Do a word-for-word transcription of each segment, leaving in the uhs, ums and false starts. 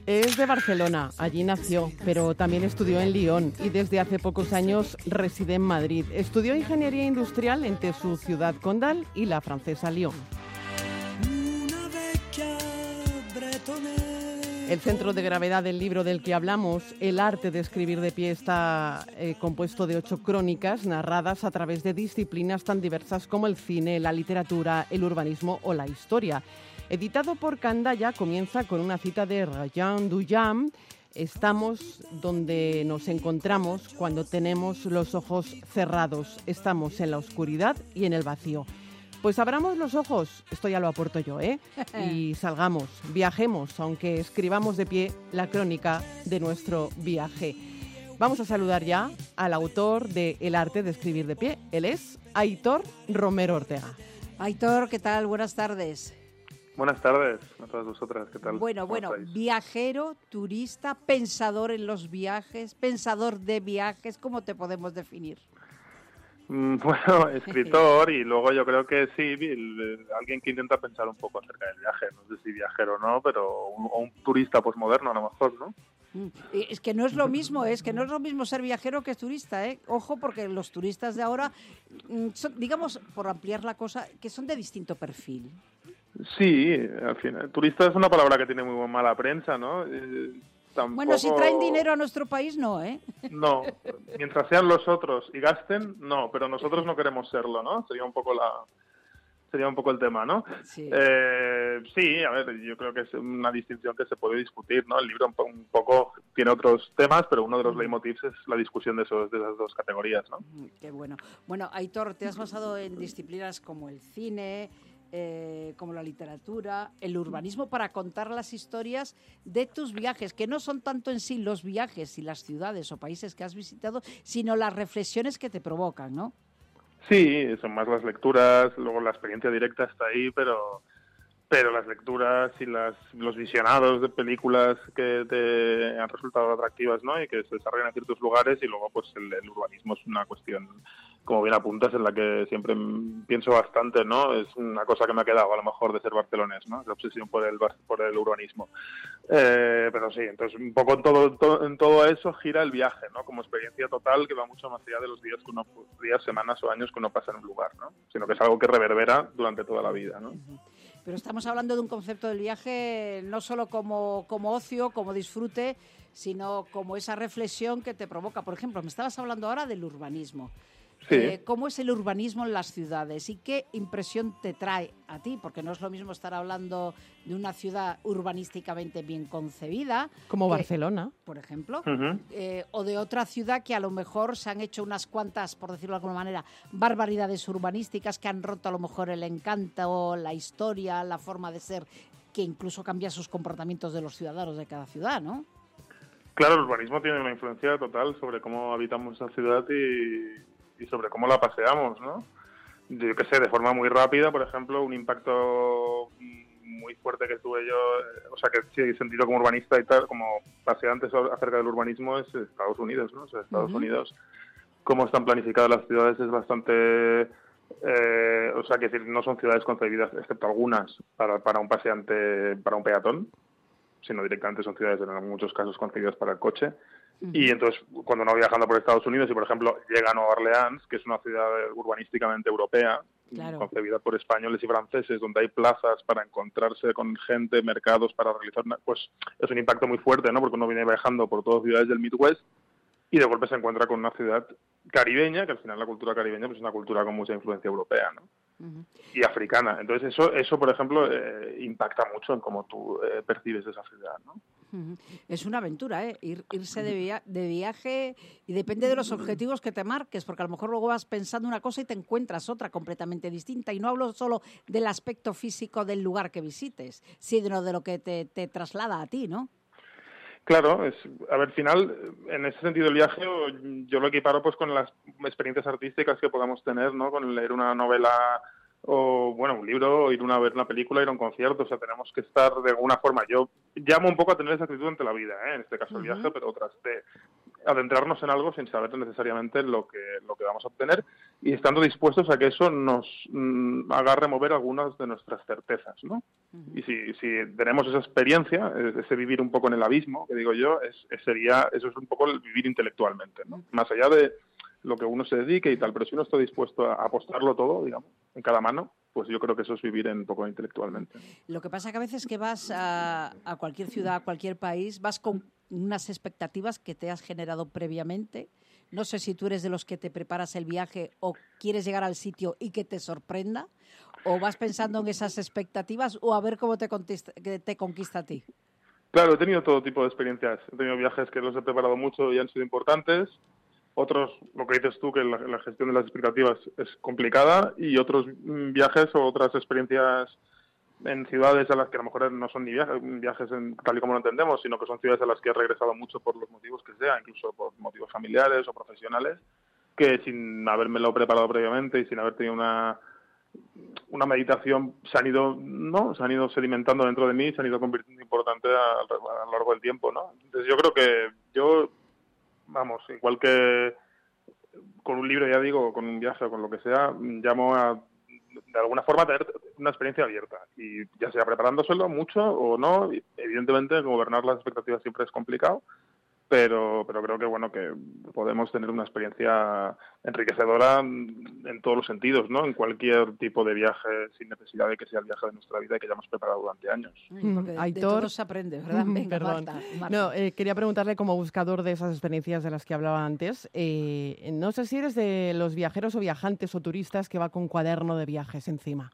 Es de Barcelona, allí nació, pero también estudió en Lyon y desde hace pocos años reside en Madrid. Estudió Ingeniería Industrial entre su ciudad condal y la francesa Lyon. El centro de gravedad del libro del que hablamos, El arte de escribir de pie, está eh, compuesto de ocho crónicas narradas a través de disciplinas tan diversas como el cine, la literatura, el urbanismo o la historia. Editado por Candaya, comienza con una cita de Rajan Dujam: estamos donde nos encontramos cuando tenemos los ojos cerrados, estamos en la oscuridad y en el vacío. Pues abramos los ojos, esto ya lo aporto yo, ¿eh? Y salgamos, viajemos, aunque escribamos de pie la crónica de nuestro viaje. Vamos a saludar ya al autor de El arte de escribir de pie. Él es Aitor Romero Ortega. Aitor, ¿qué tal? Buenas tardes. Buenas tardes a todas vosotras, ¿qué tal? Bueno, bueno, estáis? Viajero, turista, pensador en los viajes, pensador de viajes, ¿cómo te podemos definir? Bueno, escritor y luego yo creo que sí, el, alguien que intenta pensar un poco acerca del viaje, no sé si viajero o no, pero un, o un turista posmoderno a lo mejor, ¿no? Es que no es lo mismo, es que no es lo mismo ser viajero que turista, ¿eh? Ojo, porque los turistas de ahora, son, digamos, por ampliar la cosa, que son de distinto perfil. Sí, al final, turista es una palabra que tiene muy mala prensa, ¿no? Eh, Tampoco... Bueno, si traen dinero a nuestro país, no, ¿eh? No, mientras sean los otros y gasten, no, pero nosotros no queremos serlo, ¿no? Sería un poco la, sería un poco el tema, ¿no? Sí. Eh, sí, a ver, yo creo que es una distinción que se puede discutir, ¿no? El libro un, po- un poco tiene otros temas, pero uno de los leitmotivs es la discusión de, esos, de esas dos categorías, ¿no? Qué bueno. Bueno, Aitor, te has basado en disciplinas como el cine, Eh, como la literatura, el urbanismo, para contar las historias de tus viajes, que no son tanto en sí los viajes y las ciudades o países que has visitado, sino las reflexiones que te provocan, ¿no? Sí, son más las lecturas, luego la experiencia directa está ahí, pero pero las lecturas y las los visionados de películas que te han resultado atractivas, ¿no? Y que se desarrollan en ciertos lugares, y luego pues el, el urbanismo es una cuestión, como bien apuntas, en la que siempre pienso bastante, ¿no? Es una cosa que me ha quedado a lo mejor de ser barcelonés, ¿no? La obsesión por el por el urbanismo. Eh, pero sí, entonces un poco en todo, todo en todo eso gira el viaje, ¿no? Como experiencia total que va mucho más allá de los días que uno días, semanas o años que uno pasa en un lugar, ¿no? Sino que es algo que reverbera durante toda la vida, ¿no? Pero estamos hablando de un concepto del viaje no solo como, como ocio, como disfrute, sino como esa reflexión que te provoca. Por ejemplo, me estabas hablando ahora del urbanismo. Sí. Eh, ¿Cómo es el urbanismo en las ciudades y qué impresión te trae a ti? Porque no es lo mismo estar hablando de una ciudad urbanísticamente bien concebida, como que, Barcelona, por ejemplo, Uh-huh. eh, o de otra ciudad que a lo mejor se han hecho unas cuantas, por decirlo de alguna manera, barbaridades urbanísticas que han roto a lo mejor el encanto, la historia, la forma de ser, que incluso cambia sus comportamientos de los ciudadanos de cada ciudad, ¿no? Claro, el urbanismo tiene una influencia total sobre cómo habitamos esa ciudad y, y sobre cómo la paseamos, ¿no? Yo qué sé, de forma muy rápida, por ejemplo, un impacto muy fuerte que tuve yo, o sea, que sí he sentido como urbanista y tal, como paseante acerca del urbanismo, es Estados Unidos, ¿no? O sea, Estados uh-huh. Unidos, cómo están planificadas las ciudades es bastante... Eh, o sea, que decir, no son ciudades concebidas, excepto algunas, para, para un paseante, para un peatón, sino directamente son ciudades en muchos casos concebidas para el coche. Uh-huh. Y entonces, cuando uno viajando por Estados Unidos y, por ejemplo, llega a Nueva Orleans, que es una ciudad urbanísticamente europea, claro, concebida por españoles y franceses, donde hay plazas para encontrarse con gente, mercados para realizar, una, pues es un impacto muy fuerte, ¿no? Porque uno viene viajando por todas ciudades del Midwest y de golpe se encuentra con una ciudad caribeña, que al final la cultura caribeña pues es una cultura con mucha influencia europea, ¿no? Uh-huh. Y africana. Entonces eso, eso por ejemplo, eh, impacta mucho en cómo tú eh, percibes esa ciudad, ¿no? Uh-huh. Es una aventura, ¿eh? Ir, irse de, via- de viaje, y depende de los objetivos que te marques, porque a lo mejor luego vas pensando una cosa y te encuentras otra completamente distinta. Y no hablo solo del aspecto físico del lugar que visites, sino de lo que te, te traslada a ti, ¿no? Claro, es, a ver, al final, en ese sentido el viaje yo lo equiparo pues con las experiencias artísticas que podamos tener, ¿no? Con leer una novela o, bueno, un libro, o ir a ver una película, ir a un concierto, o sea, tenemos que estar de alguna forma. Yo llamo un poco a tener esa actitud ante la vida, ¿eh? En este caso el viaje, uh-huh. pero otras de adentrarnos en algo sin saber necesariamente lo que lo que vamos a obtener y estando dispuestos a que eso nos mm, haga remover algunas de nuestras certezas, ¿no? Uh-huh. Y si, si tenemos esa experiencia, ese vivir un poco en el abismo, que digo yo, es, es sería eso es un poco el vivir intelectualmente, ¿no? Uh-huh. Más allá de lo que uno se dedique y tal, pero si uno está dispuesto a apostarlo todo, digamos, en cada mano, pues yo creo que eso es vivir un poco intelectualmente. Lo que pasa que a veces que vas a, a cualquier ciudad, a cualquier país, vas con unas expectativas que te has generado previamente. No sé si tú eres de los que te preparas el viaje o quieres llegar al sitio y que te sorprenda, o vas pensando en esas expectativas o a ver cómo te conquista, te conquista a ti. Claro, he tenido todo tipo de experiencias. He tenido viajes que los he preparado mucho y han sido importantes. Otros, lo que dices tú, que la, la gestión de las expectativas es complicada, y otros viajes o otras experiencias en ciudades a las que a lo mejor no son ni viajes, viajes en, tal y como lo entendemos, sino que son ciudades a las que he regresado mucho por los motivos que sea, incluso por motivos familiares o profesionales, que sin habérmelo preparado previamente y sin haber tenido una una meditación se han ido no se han ido sedimentando dentro de mí, se han ido convirtiendo importante a, a lo largo del tiempo, ¿no? Entonces yo creo que yo vamos, igual que con un libro, ya digo, con un viaje o con lo que sea, llamo a, de alguna forma, tener una experiencia abierta. Y ya sea preparándoselo mucho o no, evidentemente gobernar las expectativas siempre es complicado, pero pero creo que bueno que podemos tener una experiencia enriquecedora en todos los sentidos, ¿no? En cualquier tipo de viaje, sin necesidad de que sea el viaje de nuestra vida y que ya hemos preparado durante años. Porque de, Aitor, de todo se aprende, ¿verdad? Venga, perdón. Marta, Marta. No, eh, quería preguntarle, como buscador de esas experiencias de las que hablaba antes, eh, no sé si eres de los viajeros o viajantes o turistas que va con cuaderno de viajes encima.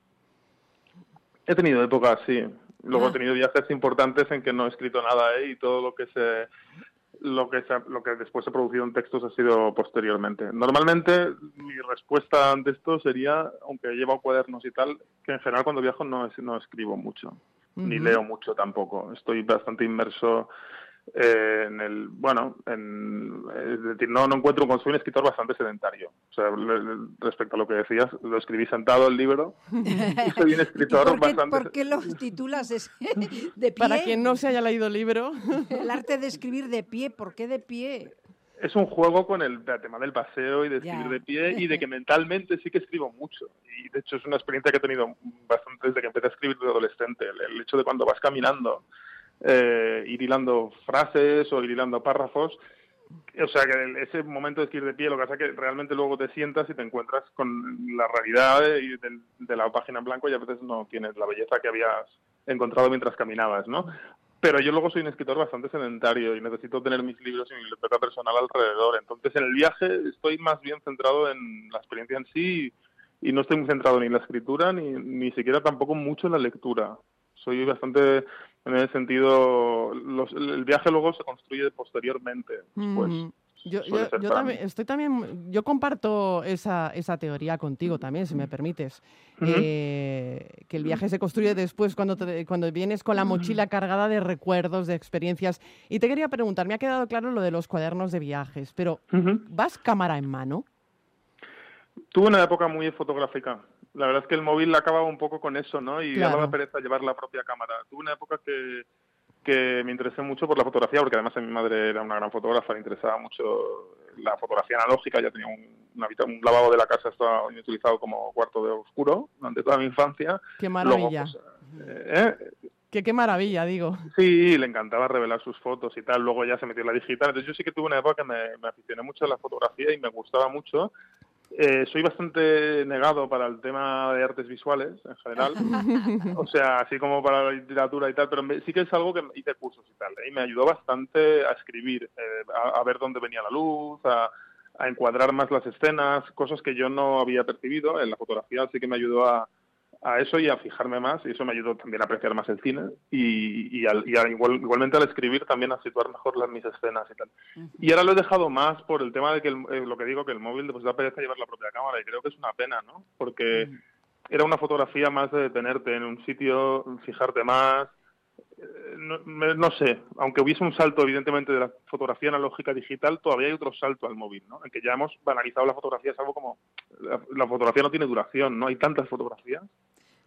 He tenido épocas, sí. Luego Ah. he tenido viajes importantes en que no he escrito nada, ¿eh? Y todo lo que se lo que se, lo que después se ha producido en textos ha sido posteriormente. Normalmente mi respuesta ante esto sería, aunque llevo cuadernos y tal, que en general cuando viajo no, es, no escribo mucho, uh-huh. ni leo mucho tampoco. Estoy bastante inmerso eh, en el, bueno, en, es decir, no, no encuentro, soy un escritor bastante sedentario. O sea, le, respecto a lo que decías, lo escribí sentado el libro y soy un escritor ¿Por qué, bastante... ¿Por qué lo titulas de pie? Para quien no se haya leído el libro. El arte de escribir de pie, ¿por qué de pie? Es un juego con el, el tema del paseo y de escribir ya. de pie y de que mentalmente sí que escribo mucho. Y de hecho es una experiencia que he tenido bastante desde que empecé a escribir de adolescente. El, el hecho de cuando vas caminando, eh, ir hilando frases o ir hilando párrafos. O sea, que ese momento de escribir de pie, lo que pasa es que realmente luego te sientas y te encuentras con la realidad de, de, de la página en blanco y a veces no tienes la belleza que habías encontrado mientras caminabas, ¿no? Pero yo luego soy un escritor bastante sedentario y necesito tener mis libros y mi biblioteca personal alrededor. Entonces, en el viaje estoy más bien centrado en la experiencia en sí y no estoy muy centrado ni en la escritura ni, ni siquiera tampoco mucho en la lectura. Soy bastante, en ese sentido, los, el viaje luego se construye posteriormente. Después. Mm. Yo, yo, yo también estoy también, yo comparto esa, esa teoría contigo también, si me permites, uh-huh. eh, que el viaje se construye después cuando, te, cuando vienes con la mochila cargada de recuerdos, de experiencias. Y te quería preguntar, me ha quedado claro lo de los cuadernos de viajes, pero uh-huh. ¿vas cámara en mano? Tuve una época muy fotográfica. La verdad es que el móvil acababa un poco con eso, ¿no? Y claro. daba pereza llevar la propia cámara. Tuve una época que... que me interesé mucho por la fotografía, porque además mi madre era una gran fotógrafa, le interesaba mucho la fotografía analógica, ya tenía un, una, un lavabo de la casa, estaba utilizado como cuarto de oscuro durante toda mi infancia. ¡Qué maravilla! Luego, pues, eh, ¿Qué, ¡Qué maravilla, digo! Sí, le encantaba revelar sus fotos y tal, luego ya se metió en la digital, entonces yo sí que tuve una época que me, me aficioné mucho a la fotografía y me gustaba mucho. Eh, soy bastante negado para el tema de artes visuales, en general. O sea, así como para la literatura y tal, pero me, sí que es algo que hice cursos y tal. ¿eh? Y me ayudó bastante a escribir, eh, a, a ver dónde venía la luz, a, a encuadrar más las escenas, cosas que yo no había percibido. En la fotografía sí que me ayudó a, a eso y a fijarme más, y eso me ayudó también a apreciar más el cine y, y, al, y a, igual, igualmente al escribir también a situar mejor las mis escenas y tal. Uh-huh. Y ahora lo he dejado más por el tema de que el, eh, lo que digo, que el móvil pues da pereza llevar la propia cámara, y creo que es una pena, ¿no? Porque uh-huh. era una fotografía más de detenerte en un sitio, fijarte más, eh, no, no sé, aunque hubiese un salto evidentemente de la fotografía analógica a digital, todavía hay otro salto al móvil, ¿no? En que ya hemos banalizado la fotografía, es algo como, la, la fotografía no tiene duración, ¿no? Hay tantas fotografías.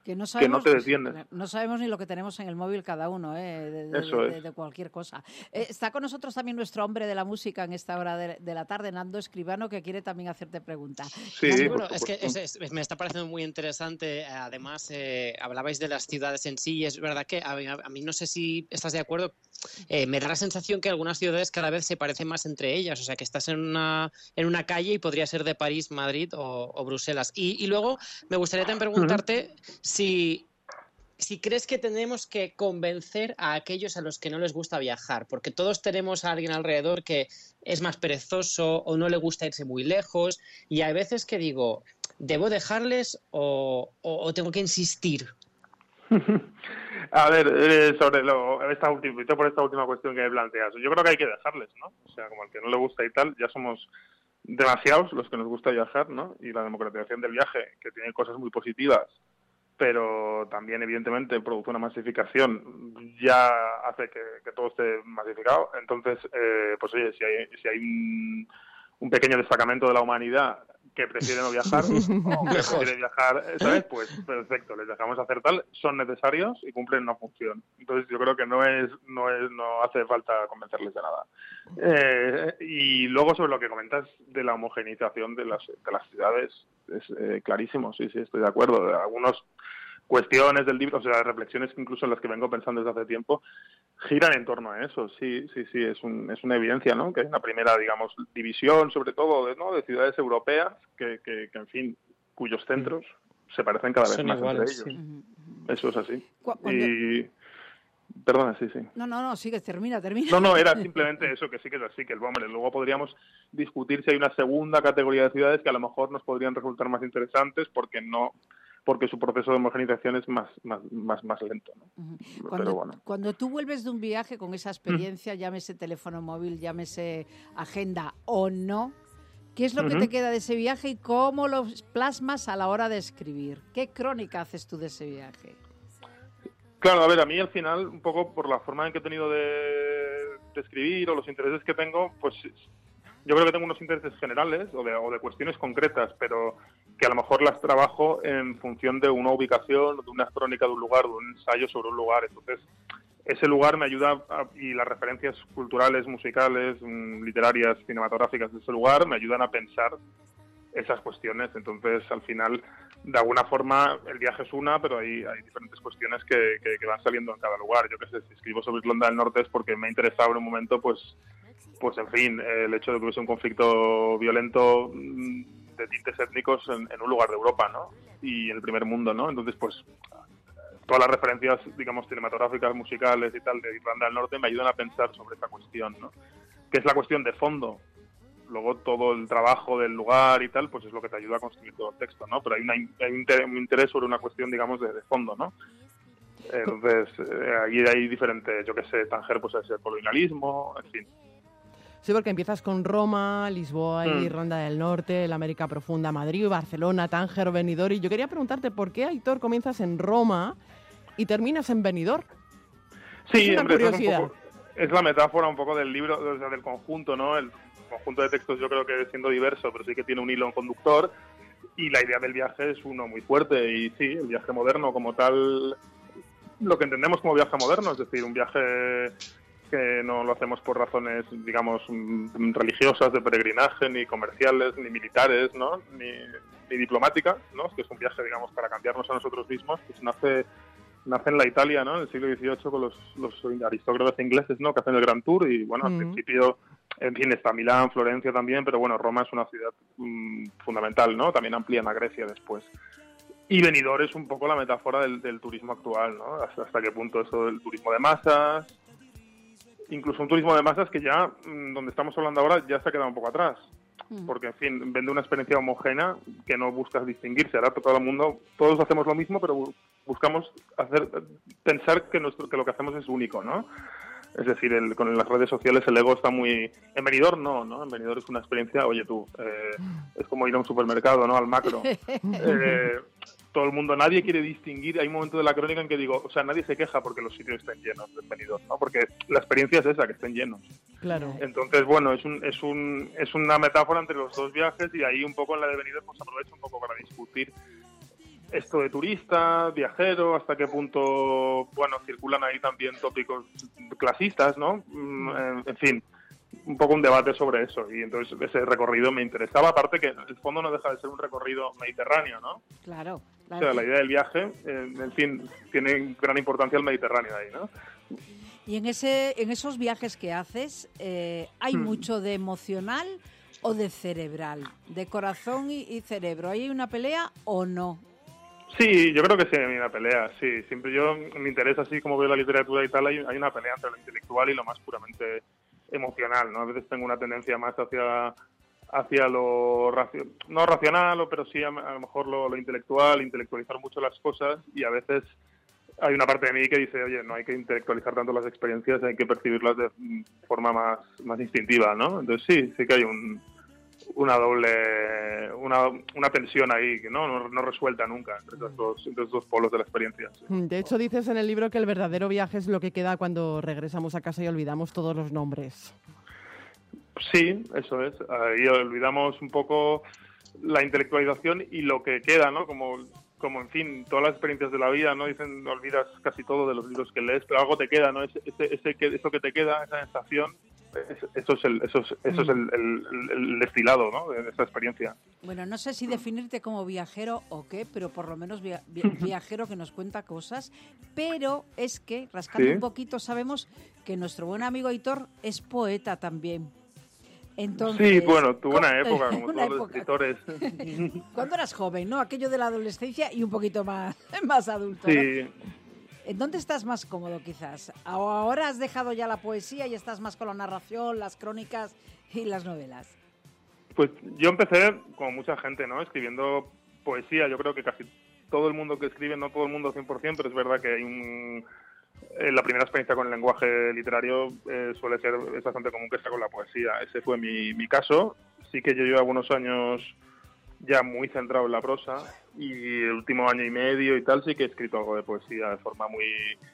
Que no, sabemos, que no te detienes. No sabemos ni lo que tenemos en el móvil cada uno, ¿eh? de, de, Eso de, es. de, de cualquier cosa. Eh, está con nosotros también nuestro hombre de la música en esta hora de, de la tarde, Nando Escribano, que quiere también hacerte preguntas. Sí, sí, por bueno, es que supuesto. es, es, me está pareciendo muy interesante. Además, eh, hablabais de las ciudades en sí, y es verdad que a, a mí no sé si estás de acuerdo. Eh, me da la sensación que algunas ciudades cada vez se parecen más entre ellas, o sea que estás en una, en una calle y podría ser de París, Madrid o, o Bruselas. Y, y luego me gustaría también preguntarte uh-huh. si, si crees que tenemos que convencer a aquellos a los que no les gusta viajar, porque todos tenemos a alguien alrededor que es más perezoso o no le gusta irse muy lejos, y hay veces que digo, ¿debo dejarles o, o, o tengo que insistir? A ver, eh, sobre lo, esta última, por esta última cuestión que me planteas, yo creo que hay que dejarles, ¿no? O sea, como al que no le gusta y tal, ya somos demasiados los que nos gusta viajar, ¿no? Y la democratización del viaje, que tiene cosas muy positivas, pero también, evidentemente, produce una masificación, ya hace que, que todo esté masificado. Entonces, eh, pues oye, si hay, si hay un, un pequeño destacamento de la humanidad que prefiere no viajar, o que prefiere viajar, ¿sabes? Pues perfecto, les dejamos hacer tal, son necesarios y cumplen una función. Entonces yo creo que no es, no es, no hace falta convencerles de nada. Eh, y luego sobre lo que comentas de la homogeneización de las, de las ciudades, es eh, clarísimo, sí, sí, estoy de acuerdo. Algunas cuestiones del libro, o sea, reflexiones que incluso en las que vengo pensando desde hace tiempo, giran en torno a eso, sí, sí, sí, es, un, es una evidencia, ¿no? Que hay una primera, digamos, división, sobre todo, de, ¿no? de ciudades europeas, que, que, que, en fin, cuyos centros se parecen cada vez Son más iguales, entre ellos. Sí. Eso es así. Cuando... Y... Perdona, sí, sí. No, no, no, sigue, termina, termina. No, no, era simplemente eso, que sí que es así, que el hombre, luego podríamos discutir si hay una segunda categoría de ciudades que a lo mejor nos podrían resultar más interesantes porque no... porque su proceso de homogeneización es más, más, más, más lento, ¿no? Uh-huh. Cuando, Pero bueno. Cuando tú vuelves de un viaje con esa experiencia, uh-huh. llámese teléfono móvil, llámese agenda o no, ¿qué es lo uh-huh. que te queda de ese viaje y cómo lo plasmas a la hora de escribir? ¿Qué crónica haces tú de ese viaje? Claro, a ver, a mí al final, un poco por la forma en que he tenido de, de escribir o los intereses que tengo, pues yo creo que tengo unos intereses generales o de, o de cuestiones concretas, pero que a lo mejor las trabajo en función de una ubicación, de una crónica de un lugar, de un ensayo sobre un lugar. Entonces, ese lugar me ayuda, a, y las referencias culturales, musicales, literarias, cinematográficas de ese lugar me ayudan a pensar esas cuestiones. Entonces, al final, de alguna forma, el viaje es una, pero hay, hay diferentes cuestiones que, que, que van saliendo en cada lugar. Yo qué sé, si escribo sobre Irlanda del Norte es porque me ha interesado en un momento, pues, pues en fin, el hecho de que hubiese un conflicto violento de tintes étnicos en, en un lugar de Europa, ¿no? Y en el primer mundo, ¿no? Entonces, pues, todas las referencias, digamos, cinematográficas, musicales y tal de Irlanda del Norte me ayudan a pensar sobre esta cuestión, ¿no? Que es la cuestión de fondo. Luego todo el trabajo del lugar y tal, pues es lo que te ayuda a construir todo el texto, ¿no? Pero hay, una, hay un, interés, un interés sobre una cuestión, digamos, de, de fondo, ¿no? Entonces, eh, ahí hay diferentes, yo qué sé, Tánger, pues es el colonialismo, en fin. Sí, porque empiezas con Roma, Lisboa, mm. Irlanda del Norte, la América Profunda, Madrid, Barcelona, Tánger, Benidorm. Y yo quería preguntarte, ¿por qué, Aitor, comienzas en Roma y terminas en Benidorm? Sí, es una hombre, curiosidad. Es, un poco, es la metáfora un poco del libro, o sea, del conjunto, ¿no? El conjunto de textos yo creo que siendo diverso, pero sí que tiene un hilo conductor. Y la idea del viaje es uno muy fuerte. Y sí, el viaje moderno como tal, lo que entendemos como viaje moderno, es decir, un viaje que no lo hacemos por razones, digamos, religiosas, de peregrinaje, ni comerciales, ni militares, ¿no? Ni, ni diplomáticas, ¿no? Que es un viaje, digamos, para cambiarnos a nosotros mismos, pues nace, nace en la Italia, ¿no? En el siglo dieciocho con los, los aristócratas ingleses, ¿no? Que hacen el Grand Tour y, bueno, al mm. principio, en fin, está Milán, Florencia también, pero, bueno, Roma es una ciudad mmm, fundamental, ¿no? También amplían a Grecia después. Y Benidorm es un poco la metáfora del, del turismo actual, ¿no? Hasta, hasta qué punto eso del turismo de masas, incluso un turismo de masas que ya, donde estamos hablando ahora, ya se ha quedado un poco atrás. Porque, en fin, vende una experiencia homogénea que no buscas distinguirse. Ahora todo el mundo, todos hacemos lo mismo, pero buscamos hacer pensar que, nuestro, que lo que hacemos es único, ¿no? Es decir, el, con las redes sociales el ego está muy... En Benidorm no, ¿no? En Benidorm es una experiencia, oye tú, eh, es como ir a un supermercado, ¿no? Al macro. Eh, todo el mundo, nadie quiere distinguir. Hay un momento de la crónica en que digo, o sea, nadie se queja porque los sitios estén llenos de Benidorm, ¿no? Porque la experiencia es esa, que estén llenos. Claro. Entonces, bueno, es un, es un es una metáfora entre los dos viajes y ahí un poco en la de Benidorm pues aprovecho un poco para discutir esto de turista, viajero, hasta qué punto, bueno, circulan ahí también tópicos clasistas, ¿no? En, en fin, un poco un debate sobre eso, y entonces ese recorrido me interesaba, aparte que el fondo no deja de ser un recorrido mediterráneo, ¿no? Claro, claro. O sea, la idea del viaje, eh, en fin, tiene gran importancia el Mediterráneo ahí, ¿no? Y en ese, en esos viajes que haces, eh, ¿hay hmm. mucho de emocional o de cerebral? ¿De corazón y, y cerebro? ¿Hay una pelea o no? Sí, yo creo que sí, hay una pelea, sí. Siempre yo, me interesa, así como veo la literatura y tal, hay, hay una pelea entre lo intelectual y lo más puramente emocional, ¿no? A veces tengo una tendencia más hacia hacia lo racio- no racional, pero sí a, a lo mejor lo, lo intelectual, intelectualizar mucho las cosas, y a veces hay una parte de mí que dice, oye, no hay que intelectualizar tanto las experiencias, hay que percibirlas de forma más, más instintiva, ¿no? Entonces sí, sí que hay un una doble, una, una tensión ahí, ¿no? No, no resuelta nunca entre esos, dos, entre esos dos polos de la experiencia. Sí. De hecho, dices en el libro que el verdadero viaje es lo que queda cuando regresamos a casa y olvidamos todos los nombres. Sí, eso es. Ahí olvidamos un poco la intelectualización y lo que queda, ¿no? Como, como en fin, todas las experiencias de la vida, ¿no? Dicen, olvidas casi todo de los libros que lees, pero algo te queda, ¿no? Ese, ese, ese que, eso que te queda, esa sensación, eso es el, eso es, eso es el, el, el destilado, ¿no? De esta experiencia. Bueno, no sé si definirte como viajero o qué, pero por lo menos via, viajero que nos cuenta cosas. Pero es que, rascando ¿Sí? un poquito, sabemos que nuestro buen amigo Aitor es poeta también. Entonces, sí, bueno, tuvo una época, como una todos época. los escritores. Cuando eras joven, ¿no? Aquello de la adolescencia y un poquito más, más adulto, Sí. ¿no? ¿En dónde estás más cómodo, quizás? ¿Ahora has dejado ya la poesía y estás más con la narración, las crónicas y las novelas? Pues yo empecé, como mucha gente, ¿no? Escribiendo poesía. Yo creo que casi todo el mundo que escribe, no todo el mundo cien por ciento, pero es verdad que hay un... Eh, la primera experiencia con el lenguaje literario eh, suele ser es bastante común que sea con la poesía. Ese fue mi, mi caso. Sí que yo llevo algunos años ya muy centrado en la prosa, y el último año y medio y tal sí que he escrito algo de poesía de forma muy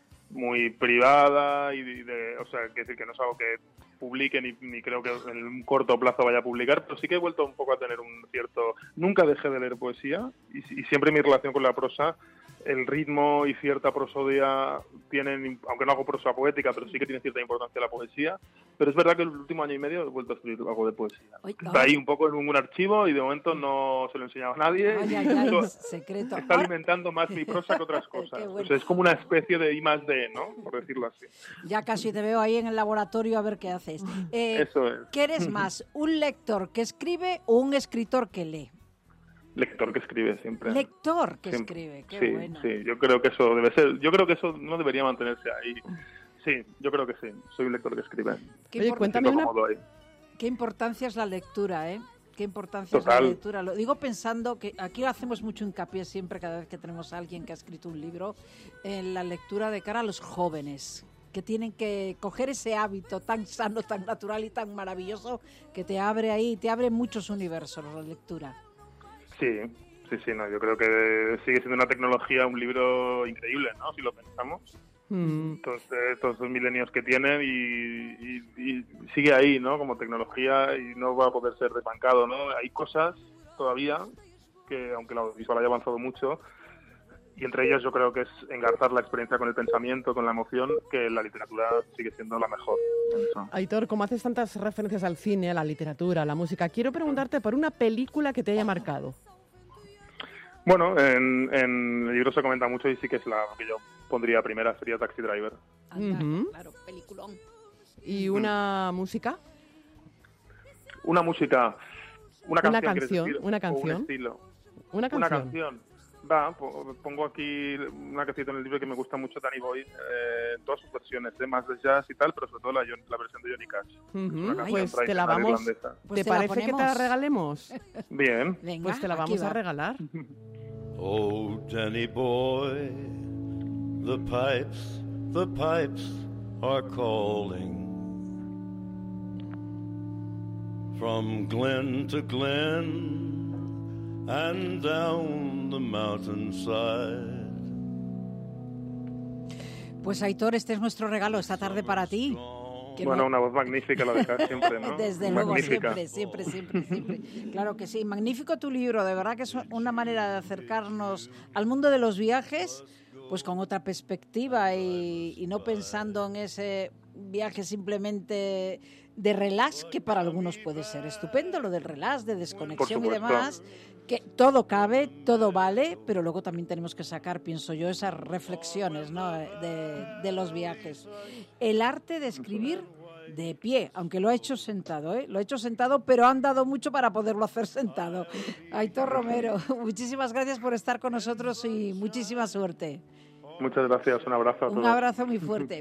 muy privada, y de, de, o sea, que decir que no es algo que publique ni, ni creo que en un corto plazo vaya a publicar, pero sí que he vuelto un poco a tener un cierto... Nunca dejé de leer poesía, y, y siempre mi relación con la prosa, el ritmo y cierta prosodia tienen, aunque no hago prosa poética, pero sí que tiene cierta importancia la poesía. Pero es verdad que el último año y medio he vuelto a escribir algo de poesía. Oye, Está ahí un poco en un archivo y de momento no se lo he enseñado a nadie. Ay, ay, ay, Esto secreto. Está alimentando más mi prosa que otras cosas. Bueno. O sea, es como una especie de I más D, ¿no? Por decirlo así. Ya casi te veo ahí en el laboratorio a ver qué haces. Eh, Eso es. ¿Qué eres más, un lector que escribe o un escritor que lee? Lector que escribe siempre. Lector que siempre. escribe, qué sí, bueno. Sí, yo creo que eso debe ser, yo creo que eso no debería mantenerse ahí. Sí, yo creo que sí, soy un lector que escribe. Oye, cuéntame una... Qué importancia es la lectura, ¿eh? Qué importancia Total. es la lectura. Lo digo pensando que aquí hacemos mucho hincapié siempre, cada vez que tenemos a alguien que ha escrito un libro, en la lectura de cara a los jóvenes, que tienen que coger ese hábito tan sano, tan natural y tan maravilloso que te abre ahí, te abre muchos universos la lectura. Sí, sí, sí, no, yo creo que sigue siendo una tecnología, un libro increíble, ¿no? Si lo pensamos. Mm. Entonces, estos dos milenios que tienen y, y, y sigue ahí, ¿no? Como tecnología, y no va a poder ser desbancado, ¿no? Hay cosas todavía que, aunque la audiovisual haya avanzado mucho, y entre ellas yo creo que es engarzar la experiencia con el pensamiento, con la emoción, que la literatura sigue siendo la mejor. Aitor, como haces tantas referencias al cine, a la literatura, a la música, quiero preguntarte por una película que te haya marcado. Bueno, en, en el libro se comenta mucho y sí que es la que yo pondría primera, sería Taxi Driver. Ah, uh-huh. Claro, peliculón. ¿Y una uh-huh. música? Una música, una canción, una canción, decir, una canción, un estilo. Una canción. Una canción. Va, pongo aquí una que cito en el libro que me gusta mucho, Danny Boy, eh, en todas sus versiones, ¿eh? Más de jazz y tal, pero sobre todo la, la versión de Johnny Cash. Uh-huh. Pues te la vamos, pues ¿te, te parece la que te la regalemos? Bien. Venga, pues te la vamos a regalar. Oh, Danny Boy, the pipes, the pipes are calling from glen to glen and down the mountainside. Pues Aitor, este es nuestro regalo esta tarde para ti. Que bueno, no... una voz magnífica la de Cas siempre, ¿no? Desde luego, Magnífica. siempre, siempre, siempre, siempre. Claro que sí. Magnífico tu libro, de verdad que es una manera de acercarnos al mundo de los viajes, pues con otra perspectiva y, y no pensando en ese viaje simplemente de relax, que para algunos puede ser estupendo, lo del relax, de desconexión y demás, que todo cabe, todo vale, pero luego también tenemos que sacar, pienso yo, esas reflexiones, ¿no?, de, de los viajes. El arte de escribir de pie, aunque lo ha hecho sentado, ¿eh? Lo ha hecho sentado, pero han dado mucho para poderlo hacer sentado. Aitor Romero, muchísimas gracias por estar con nosotros y muchísima suerte. Muchas gracias, un abrazo a todos. Un abrazo muy fuerte.